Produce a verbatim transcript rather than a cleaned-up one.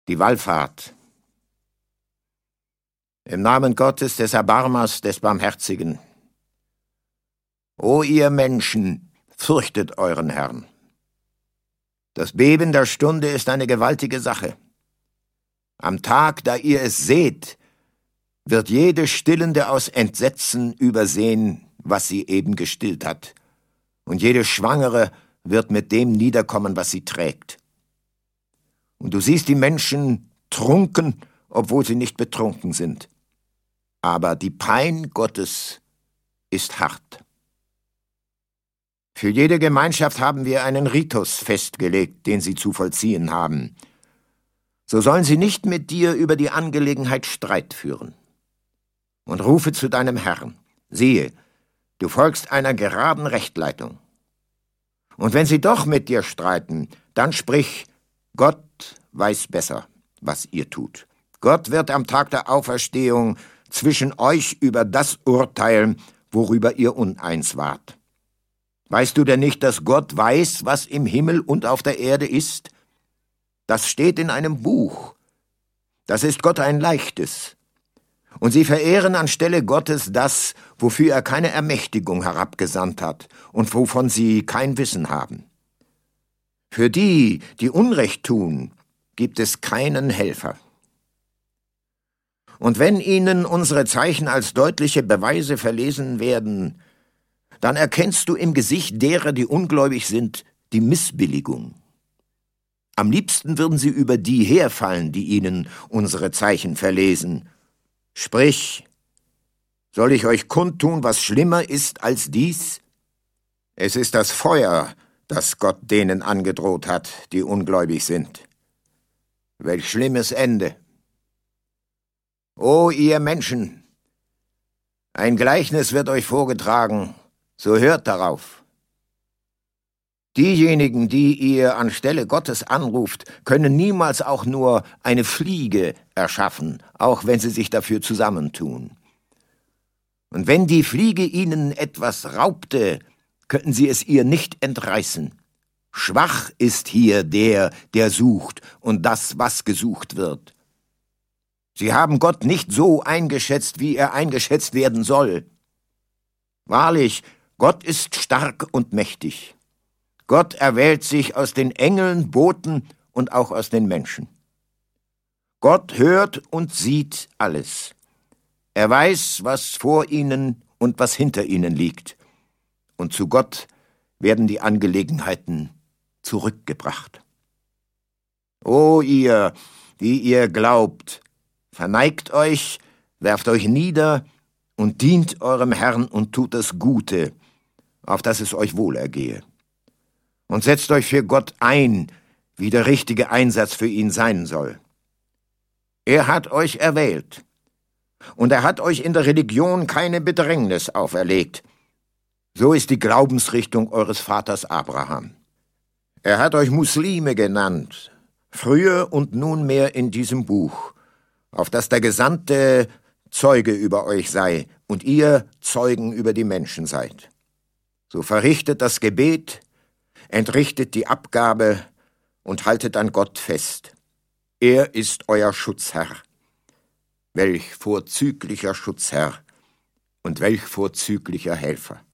Die Wallfahrt. Im Namen Gottes, des Erbarmers, des Barmherzigen. O ihr Menschen, fürchtet euren Herrn. Das Beben der Stunde ist eine gewaltige Sache. Am Tag, da ihr es seht, wird jede Stillende aus Entsetzen übersehen, was sie eben gestillt hat, und jede Schwangere wird mit dem niederkommen, was sie trägt. Und du siehst die Menschen trunken, obwohl sie nicht betrunken sind. Aber die Pein Gottes ist hart. Für jede Gemeinschaft haben wir einen Ritus festgelegt, den sie zu vollziehen haben. So sollen sie nicht mit dir über die Angelegenheit Streit führen. Und rufe zu deinem Herrn, siehe, du folgst einer geraden Rechtleitung. Und wenn sie doch mit dir streiten, dann sprich, Gott weiß besser, was ihr tut. Gott wird am Tag der Auferstehung zwischen euch über das urteilen, worüber ihr uneins wart. Weißt du denn nicht, dass Gott weiß, was im Himmel und auf der Erde ist? Das steht in einem Buch. Das ist Gott ein leichtes. Und sie verehren anstelle Gottes das, wofür er keine Ermächtigung herabgesandt hat und wovon sie kein Wissen haben. Für die, die Unrecht tun, gibt es keinen Helfer. Und wenn ihnen unsere Zeichen als deutliche Beweise verlesen werden, dann erkennst du im Gesicht derer, die ungläubig sind, die Missbilligung. Am liebsten würden sie über die herfallen, die ihnen unsere Zeichen verlesen. Sprich, soll ich euch kundtun, was schlimmer ist als dies? Es ist das Feuer, das Gott denen angedroht hat, die ungläubig sind. Welch schlimmes Ende! O ihr Menschen, ein Gleichnis wird euch vorgetragen, so hört darauf. Diejenigen, die ihr anstelle Gottes anruft, können niemals auch nur eine Fliege erschaffen, auch wenn sie sich dafür zusammentun. Und wenn die Fliege ihnen etwas raubte, könnten sie es ihr nicht entreißen. Schwach ist hier der, der sucht, und das, was gesucht wird. Sie haben Gott nicht so eingeschätzt, wie er eingeschätzt werden soll. Wahrlich, Gott ist stark und mächtig. Gott erwählt sich aus den Engeln, Boten und auch aus den Menschen. Gott hört und sieht alles. Er weiß, was vor ihnen und was hinter ihnen liegt. Und zu Gott werden die Angelegenheiten zurückgebracht. O ihr, die ihr glaubt, verneigt euch, werft euch nieder und dient eurem Herrn und tut das Gute, auf dass es euch wohlergehe. Und setzt euch für Gott ein, wie der richtige Einsatz für ihn sein soll. Er hat euch erwählt, und er hat euch in der Religion keine Bedrängnis auferlegt. So ist die Glaubensrichtung eures Vaters Abraham. Er hat euch Muslime genannt, früher und nunmehr in diesem Buch, auf dass der Gesandte Zeuge über euch sei und ihr Zeugen über die Menschen seid. So verrichtet das Gebet, entrichtet die Abgabe und haltet an Gott fest. Er ist euer Schutzherr. Welch vorzüglicher Schutzherr und welch vorzüglicher Helfer.